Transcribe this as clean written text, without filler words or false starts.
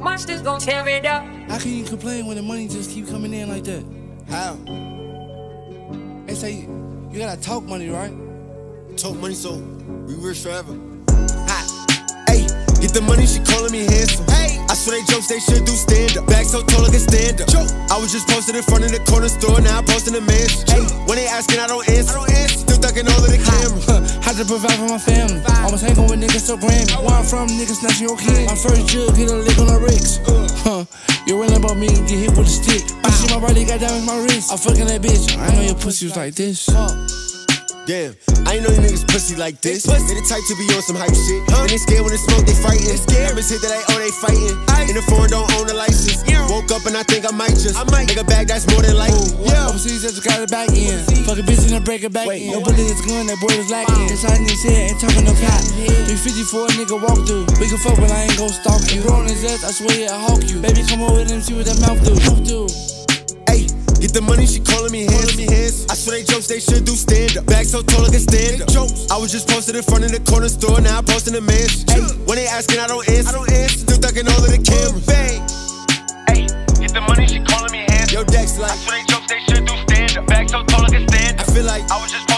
monsters gon' tear it up. How can you complain when the money just keep coming in like that? How? They say you gotta talk money, right? Talk money, so we rich forever. Hey, get the money, she calling me handsome. Hey, I swear they jokes, they should do stand up. Back so tall, I can stand up. I was just posted in front of the corner store, now I'm posting a mansion. Hey, when they asking, I don't answer. Still ducking all of the camera. Had to provide for my family. Almost hanging with niggas so Grammy. Where I'm from, niggas snatching your kid. My first jug hit a lick on the Ricks. You really about me, get hit with a stick. I see my body got down with my wrist. I'm fucking that bitch. I know your pussy was like this. Damn, I ain't know you niggas pussy like this. They the type to be on some hype shit. And they scared when they smoke, they frightened. Numbers hit that they fighting. In the foreign, don't own a license. Woke up and I think I might just make a bag that's more than likely. Overseas, I just got it back in. Fuck a bitch and I break it back in. No bullet is gun, that boy was lacking. Inside in his head, ain't talking no cap. 350 for a nigga walk through. We can fuck, but I ain't gon' stalk you. Bro on his ass, I swear he'll hawk you. Baby, come over with him, see what that mouth do. Hey, get the money, she calling me hands. I swear they jokes, they should do stand up. Back so tall, I can stand up. I was just posted in front of the corner store, now I'm posting a mansion. Hey, when they asking, I don't answer. Still ducking all of the cameras. Hey, get the money, she calling me hands. Yo, Dex, like, I swear they jokes, they should do stand up. Back so tall, I can stand up. I feel like I was just